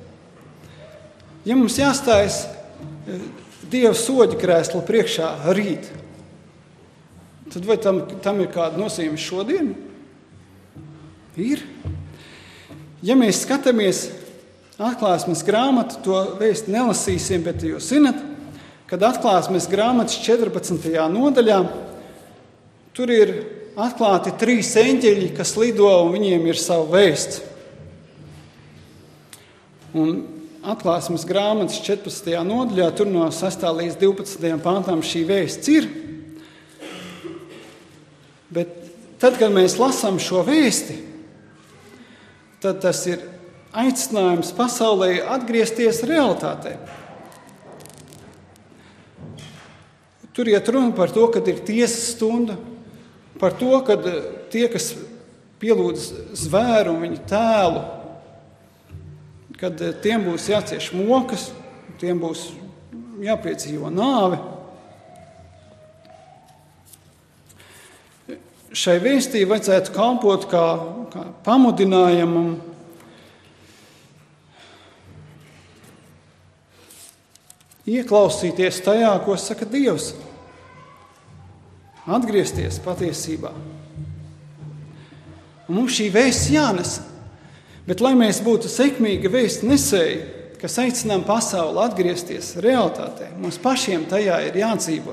Ja mums jāstājas Dieva soļa krēsla priekšā rīt, tad vai tam, tam ir kāda nozīme šodien? Ir. Ja mēs skatāmies Atklāsmes grāmatu, to vēstu nelasīsim, bet jūs zinat, kad Atklāsmes grāmatas četrpadsmitajā nodaļā tur ir atklāti trīs eņģeļi, kas lido un viņiem ir sava vēsts. Un Atklāsmes grāmatas četrpadsmitajā nodaļā, tur no sestā līdz divpadsmitajam pāntām šī vēsts ir. Bet tad, kad mēs lasām šo vēsti, tad tas ir aicinājums pasaulē atgriezties realitātē. Tur iet runa par to, kad ir tiesas stunda, par to, kad tie, kas pielūdz zvēru un viņu tēlu, kad tiem būs jācieš mokas, tiem būs jāpiedzīvo nāve. Šai vēstī vajadzētu kalpot kā, kā pamudinājumam ieklausīties tajā, ko saka Dievs, atgriezties patiesībā. Un mums šī vēsts jānes. Bet, lai mēs būtu sekmīgi vēstu nesēji, kas aicinām pasauli atgriezties realitātē, mums pašiem tajā ir jādzīvo.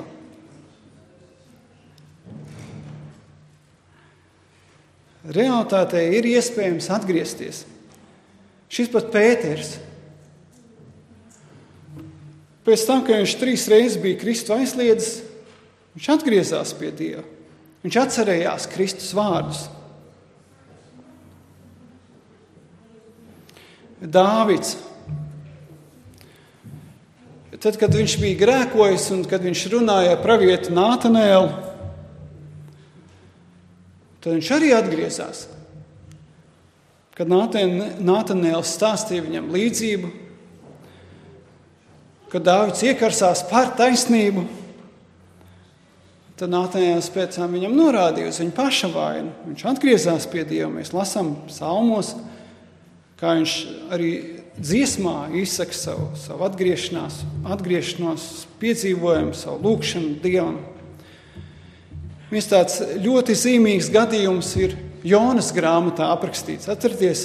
Realitātē ir iespējams atgriezties. Šis pat Pēters. Pēc tam, kad viņš trīs reizes bija Kristu aizliedzis, viņš atgriezās pie Dieva. Viņš atcerējās Kristus vārdus. Dāvids. Tad, kad viņš bija grēkojis un kad viņš runāja ar pravietu Nātanēlu, tad viņš arī atgriezās. Kad Nātanēls stāstīja viņam līdzību, kad Dāvids iekarsās par taisnību, tad Nātanēls pēc tam viņam norādīja uz viņa paša vainu. Viņš atgriezās pie Dieva. Mēs lasām psalmos, kā viņš arī dziesmā izsaka savu, savu atgriešanās, atgriešanos, piedzīvojumu, savu lūgšanu Dievam. Viens tāds ļoti zīmīgs gadījums ir Jonas grāmatā aprakstīts. Atcerieties,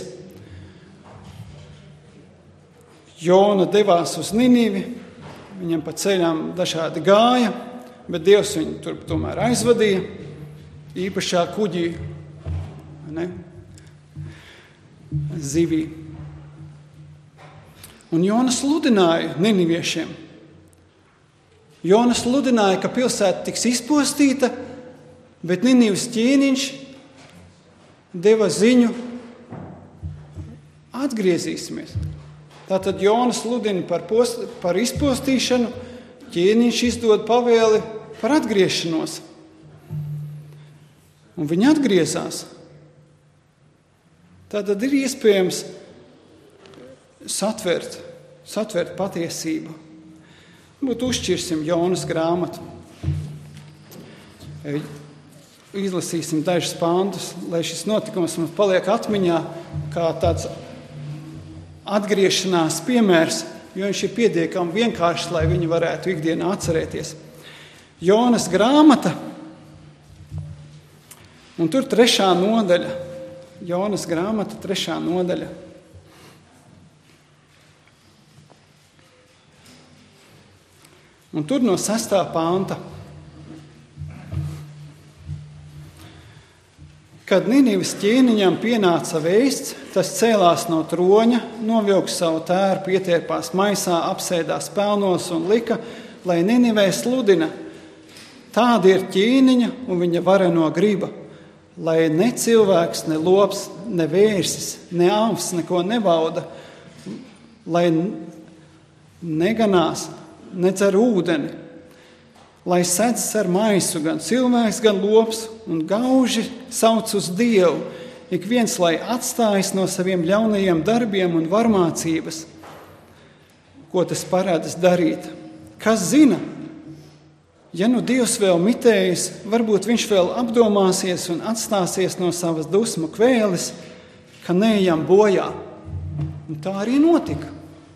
Jona devās uz Ninivi, viņam pa ceļām dažādi gāja, bet Dievs viņu tur tomēr aizvadīja īpašā kuģī, ne? Zivī. Un Jonas sludināja niniviešiem. Jonas sludināja, ka pilsēta tiks izpostīta, bet Ninivas ķēniņš deva ziņu: atgriezīsimies. Tātad Jonas sludina par, post, par izpostīšanu, ķēniņš izdod pavēli par atgriešanos. Un viņi atgriezās. Tātad ir iespējams satvert, satvert patiesību. Būtu uzšķirsim Jonas grāmatu. Izlasīsim dažus pāntus, lai šis notikums mums paliek atmiņā kā tāds atgriešanās piemērs, jo viņš ir pietiekami vienkāršs, lai viņi varētu ikdienā atcerēties. Jonas grāmata, un tur trešā nodaļa. Jonas grāmata, trešā nodaļa. Un tur no sestā panta. Kad Ninivas ķēniņam pienāca vēsts, tas cēlās no troņa, novilka savu tēru, pietērpās maisā, apsēdās pelnos un lika, lai Ninivē sludina. Tāda ir ķēniņa un viņa vareno griba, lai ne cilvēks, ne lops, ne vērsis, ne avs neko nebauda, lai neganās, nedzer ūdeni, lai sedz ar maisu gan cilvēks, gan lops, un gauži sauc uz Dievu, ik viens, lai atstājas no saviem ļaunajiem darbiem un varmācības, ko tas parādas darīt. Kas zina? Ja nu Dievs vēl mitējas, varbūt viņš vēl apdomāsies un atstāsies no savas dusmu kvēles, ka neejam bojā. Un tā arī notika.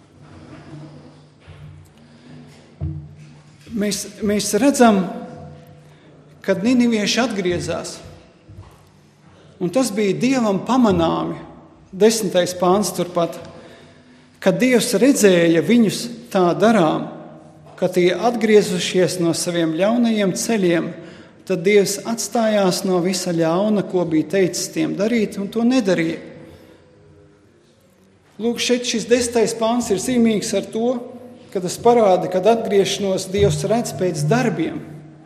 Mēs, mēs redzam, kad ninivieši atgriezās. Un tas bija Dievam pamanāmi, desmitais pāns turpat, kad Dievs redzēja viņus tā darām, ka tie atgriezušies no saviem ļaunajiem ceļiem, tad Dievs atstājās no visa ļauna, ko bija teicis tiem darīt, un to nedarīja. Lūk, šeit šis desmitais pāns ir zīmīgs ar to, ka tas parāda, kad atgriešanos Dievs redz pēc darbiem.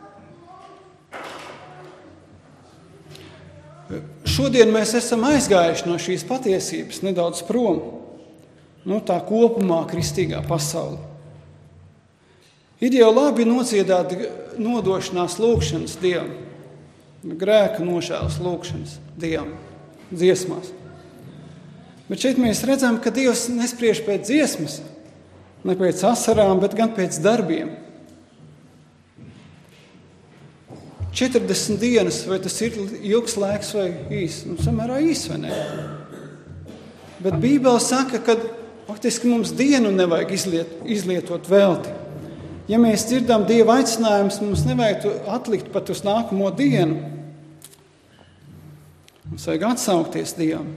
Šodien mēs esam aizgājuši no šīs patiesības nedaudz prom, no tā kopumā kristīgā pasaule. Ir jau labi nodziedāt nodošanās lūgšanas Dievam, grēka nožēlas lūgšanas Dievam, dziesmās. Bet šeit mēs redzam, ka Dievs nespriež pēc dziesmas, ne pēc asarām, bet gan pēc darbiem. četrdesmit dienas, vai tas ir ilgs laiks vai īs? Nu, samērā īs, vai ne? Bet Bībele saka, ka faktiski mums dienu nevajag izliet, izlietot velti. Ja mēs dzirdam Dieva aicinājumus, mums nevajag atlikt pat uz nākamo dienu. Mums vajag atsaukties Dievam.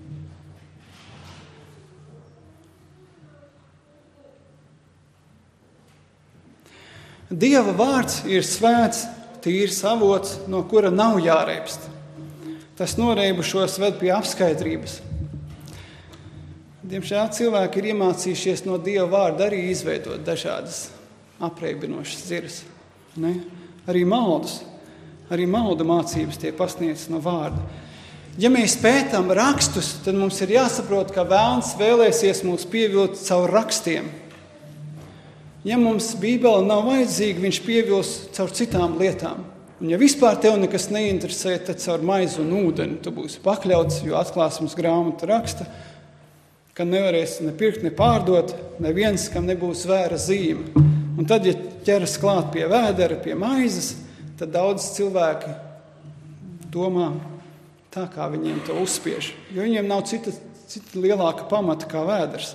Dieva vārds ir svēts, tīrs avots, no kura nav jāreibst. Tas noreibušos ved pie apskaidrības. Diemžēl cilvēki ir iemācījušies no Dieva vārda arī izveidot dažādas apreibinošas dziras. Ne? Arī maldus, arī maldu mācības tiek pasniegtas no vārda. Ja mēs pētām rakstus, tad mums ir jāsaprot, ka vēlns vēlēsies mūs pievilkt caur rakstiem. Ja mums Bībele nav vajadzīga, viņš pievils caur citām lietām. Un ja vispār tev nekas neinteresē, tad caur maizi un ūdeni tu būsi pakļauts, jo atklāsmes grāmata raksta, ka nevarēs ne pirkt, ne pārdot, neviens, kam nebūs vēra zīme. Un tad, ja ķeras klāt pie vēdera, pie maizes, tad daudz cilvēki domā tā, kā viņiem to uzspiež, jo viņiem nav cita, cita lielāka pamata kā vēders.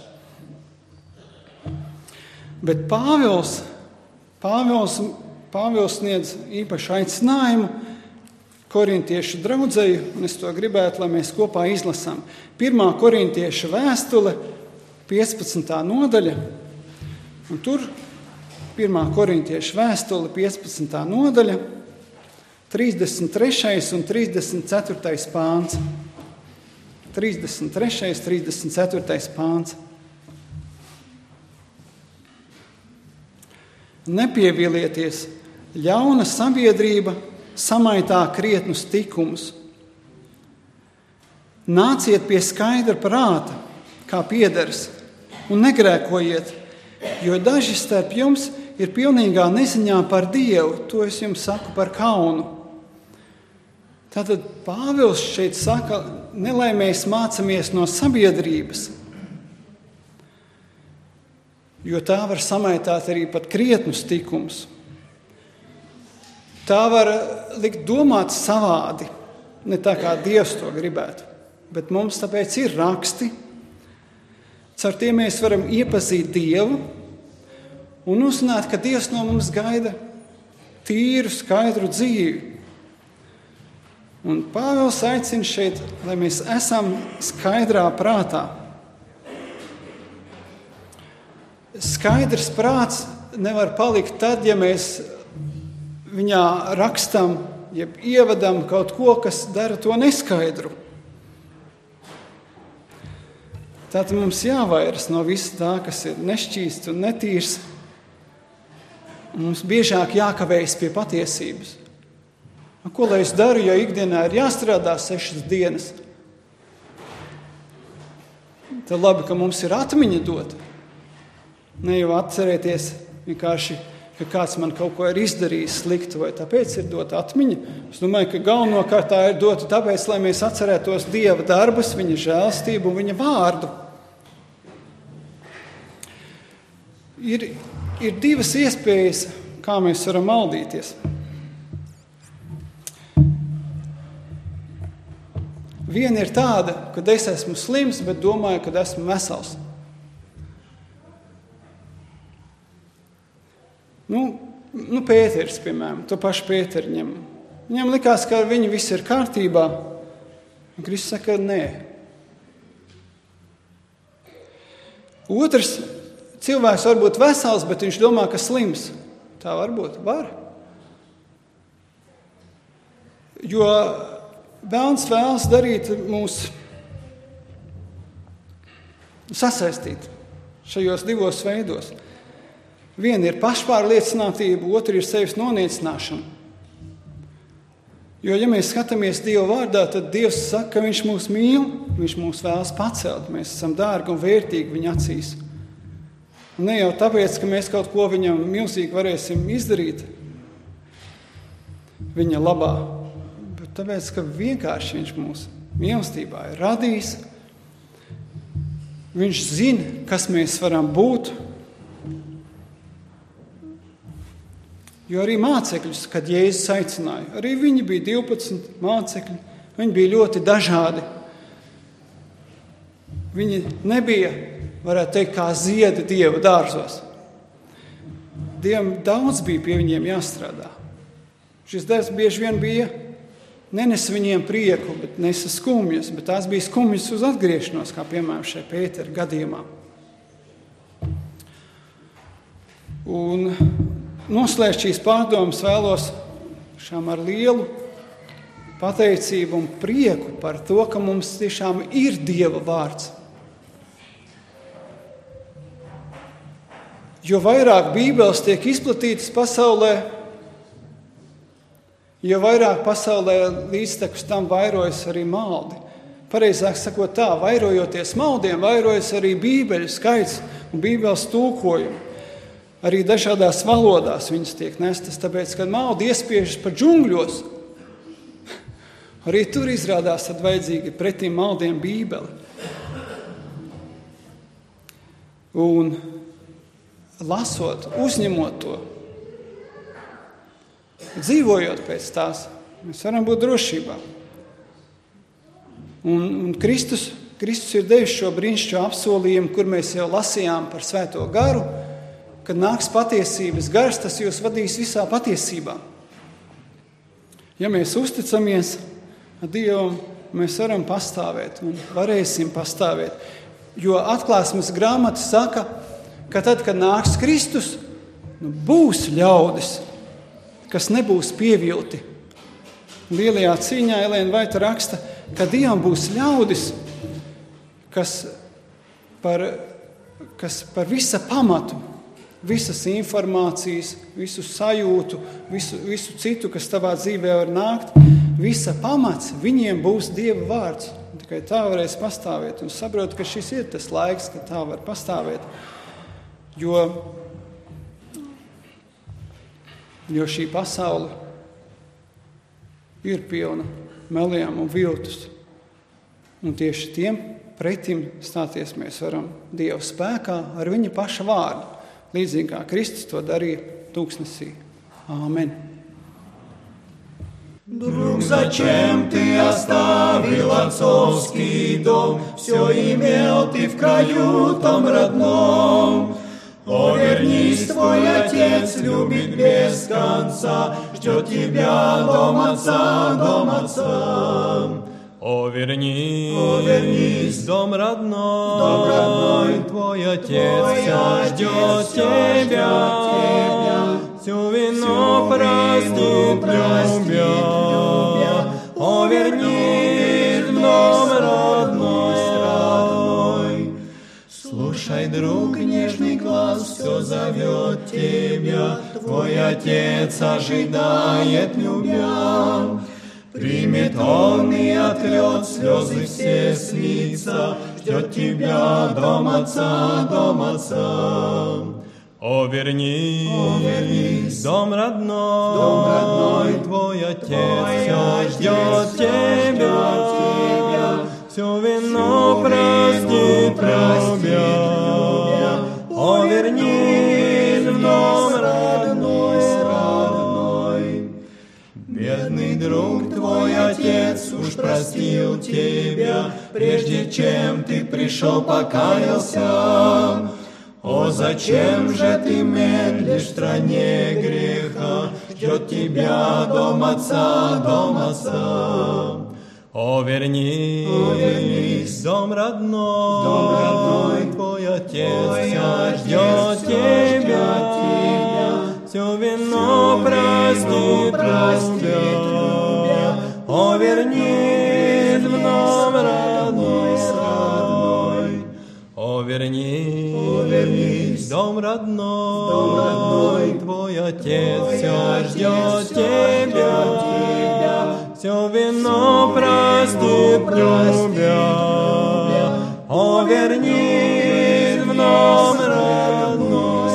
Bet Pāvils, Pāvils, Pāvils sniedz īpašu aicinājumu korintiešu draudzei, un es to gribētu, lai mēs kopā izlasām. Pirmā korintiešu vēstule, piecpadsmitā nodaļa, un tur Pirmā korintiešu vēstule, piecpadsmitā nodaļa, trīsdesmit trešais un trīsdesmit ceturtais pāns. trīsdesmit trešais, trīsdesmit ceturtais pāns. Nepievilieties, ļauna sabiedrība samaitā krietnus tikumus. Nāciet pie skaidra prāta, kā piederas, un negrēkojiet, jo daži starp jums ir pilnīgā neziņā par Dievu, to es jums saku par kaunu. Tātad Pāvils šeit saka, ne lai mēs mācamies no sabiedrības, jo tā var samaitāt arī pat krietnus tikumus. Tā var likt domāt savādi, ne tā kā Dievs to gribētu, bet mums tāpēc ir raksti. Caur tiem mēs varam iepazīt Dievu un uzzināt, ka Dievs no mums gaida tīru, skaidru dzīvi. Un Pāvils aicina šeit, lai mēs esam skaidrā prātā. Skaidrs prāts nevar palikt tad, ja mēs viņā rakstam, jeb ievadam kaut ko, kas dara to neskaidru. Tātad mums jāvairas no visa tā, kas ir nešķīsts un netīrs. Mums biežāk jākavējas pie patiesības. Ko lai es daru, ja ikdienā ir jāstrādā sešas dienas? Tad labi, ka mums ir atmiņa dota. Ne jau atcerēties vienkārši, ka kāds man kaut ko ir izdarījis sliktu, vai tāpēc ir dota atmiņa. Es domāju, ka galvenokārt tā ir dota tāpēc, lai mēs atcerētos Dieva darbus, viņa žēlstību un viņa vārdu. Ir, ir divas iespējas, kā mēs varam maldīties. Viena ir tāda, kad es esmu slims, bet domāju, ka esmu vesels. Nu, nu Pēteris, piemēram, to pašu Pēteri ņem. Viņam likās, ka ar viņu viss ir kārtībā. Un Kristus saka, nē. Otrs cilvēks var būt vesels, bet viņš domā, ka slims. Tā var būt, var. Jo Vēlns vēlas darīt mūs sasaistīt šajos divos veidos. Viena ir pašpārliecinātība, otra ir sevis noniecināšana. Jo, ja mēs skatāmies Dieva vārdā, tad Dievs saka, ka viņš mūs mīl, viņš mūs vēlas pacelt. Mēs esam dārgi un vērtīgi viņa acīs. Un ne jau tāpēc, ka mēs kaut ko viņam milzīgi varēsim izdarīt viņa labā, tāpēc, ka vienkārši viņš mūs mīlestībā ir radījis. Viņš zina, kas mēs varam būt. Jo arī mācekļus, kad Jēzus aicināja, arī viņi bija divpadsmit mācekļi, viņi bija ļoti dažādi. Viņi nebija, varētu teikt, kā ziedi Dieva dārzos. Dievam daudz bija pie viņiem jāstrādā. Šis darbs bieži vien bija nenes viņiem prieku, bet nesa skumjas, bet tās bija skumjas uz atgriešanos, kā piemēram šajā Pētera gadījumā. Un noslēgt šīs pārdomas vēlos šām ar lielu pateicību un prieku par to, ka mums tiešām ir Dieva vārds. Jo vairāk Bībeles tiek izplatītas pasaulē, jo vairāk pasaulē līdztekus tam vairojas arī maldi. Pareizāk sakot tā, vairojoties maldiem, vairojas arī Bībeļu skaits un Bībeles tulkojumi. Arī dažādās valodās viņas tiek nestas, tāpēc, kad maldi iespiežas pa džungļos, arī tur izrādās tad vajadzīgi pretīm maldiem Bībeli. Un lasot, uzņemot to, dzīvojot pēc tās, mēs varam būt drošībā. Un, un Kristus, Kristus ir devis šo brīnišķīgo apsolījumu, kur mēs jau lasījām par svēto garu, kad nāks patiesības gars, tas jūs vadīs visā patiesībā. Ja mēs uzticamies Dievam, mēs varam pastāvēt un varēsim pastāvēt. Jo atklāsmes grāmata saka, ka tad, kad nāks Kristus, nu, būs ļaudis, kas nebūs pievilti. Lielajā cīņā Elēna Vaita raksta, ka Dievam būs ļaudis, kas par, kas par visa pamatu, visas informācijas, visu sajūtu, visu, visu citu, kas tavā dzīvē var nākt, visa pamats, viņiem būs Dieva vārds. Tikai tā varēs pastāvēt. Un saprot, ka šis ir tas laiks, kad tā var pastāvēt. Jo Jo šī pasaule ir pilna meliem un viltus. Un tieši tiem pretim stāties mēs varam Dieva spēkā ar viņa paša vārdu. Līdzīgi kā Kristus to darīja tūkstnesī. Āmen. Друг, зачем ты оставил отцовский дом? Все имел ты в краю том родном. О, вернись, твой отец любит без конца, ждет тебя дом Отца, дом Отца. О, вернись, О, вернись, дом родной, дом родной, Твой Отец Твой все Отец ждет всё тебя, ждет тебя, всю вину простит, простит, любя. О, вернись в дом родной, родной. Слушай, друг, нежный глаз все зовет тебя, Твой Отец ожидает, любя. Примет Он и отрет слезы все с лица, ждет тебя дом Отца, дом Отца. О, вернись, О, вернись, дом родной, дом родной, Твой Отец Твой все Отец ждет всё тебя, ждет тебя, всю вину простит, простит, любя. О, вернись в дом родной, родной. Бедный друг, твой Отец уж простил тебя, прежде чем ты пришел, покаялся. О, зачем же ты медлишь в стране греха? Ждет тебя дом Отца, дом Отца. О, вернись, О, вернись, дом родной, дом родной, Твой Отец Твой все Отец ждет всё тебя, ждет тебя, всю вину простит, простит, любя. О, вернись в дом родной, родной. О, вернись, О, вернись, дом родной, дом родной, Твой Отец Твой все Отец ждет всё тебя, ждет тебя, всю вину простит, простит, любя. О, вернись в дом родной.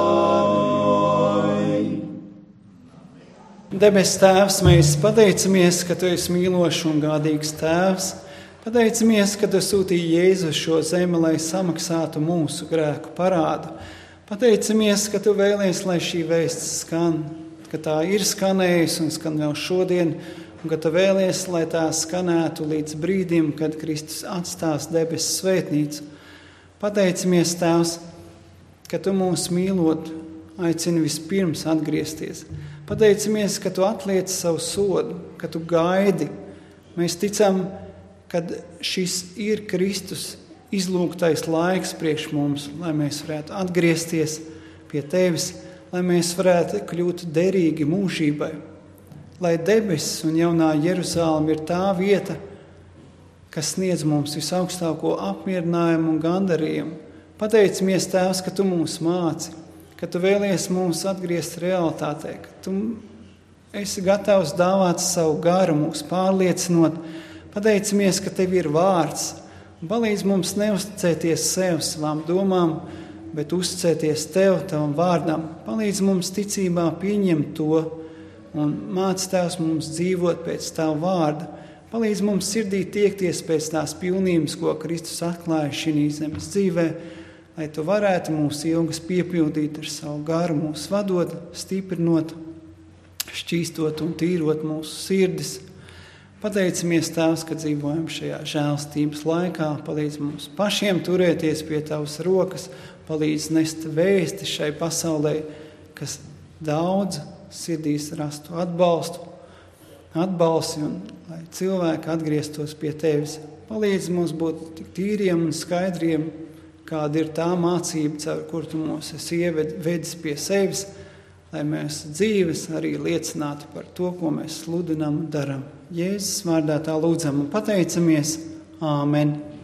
Debes Tēvs, mēs pateicamies, ka Tu esi mīlošs un gādīgs Tēvs. Pateicamies, ka Tu sūtīji Jēzu uz šo zemi, lai samaksātu mūsu grēku parādu. Pateicamies, ka Tu vēlies, lai šī vēsts skan, ka tā ir skanējusi un skan vēl šodien, un ka Tu vēlies, lai tā skanētu līdz brīdim, kad Kristus atstās debesu svētnīcu. Pateicamies, Tēvs, ka Tu mūs mīlot, aicini vispirms atgriezties. Pateicamies, ka Tu atliec savu sodu, ka Tu gaidi. Mēs ticam, ka šis ir Kristus izlūgtais laiks priekš mums, lai mēs varētu atgriezties pie Tevis, lai mēs varētu kļūt derīgi mūžībai. Lai debesis un jaunā Jeruzāleme ir tā vieta, kas sniedz mums visaugstāko apmierinājumu un gandarījumu. Pateicamies, Tēvs, ka Tu mūs māci, ka Tu vēlies mūs atgriezt realitātē, ka Tu esi gatavs dāvāt savu garu, mūs pārliecinot. Pateicamies, ka Tev ir vārds, un palīdz mums neuzticēties sev, savām domām, bet uzticēties Tev, Tavam vārdam. Palīdz mums ticībā pieņemt to un māc, Tēvs, mums dzīvot pēc Tava vārda. Palīdz mums sirdī tiekties pēc tās pilnības, ko Kristus atklāja šī zemes dzīvē, lai Tu varētu mūsu ilgas piepildīt ar savu garu, mūs vadot, stiprinot, šķīstot un tīrot mūsu sirdis. Pateicamies, Tēvs, ka dzīvojam šajā žēlstības laikā, palīdz mums pašiem turēties pie Tavas rokas, palīdz nest vēsti šai pasaulē, kas daudz sirdīs rastu atbalstu, atbalsi un lai cilvēki atgrieztos pie Tevis. Palīdz mums būt tik tīriem un skaidriem, kāda ir tā mācība, caur kur Tu mūs esi ievedis pie sevis, lai mēs dzīves arī liecinātu par to, ko mēs sludinām un darām. Jēzus vārdā tā lūdzam un pateicamies. Āmen.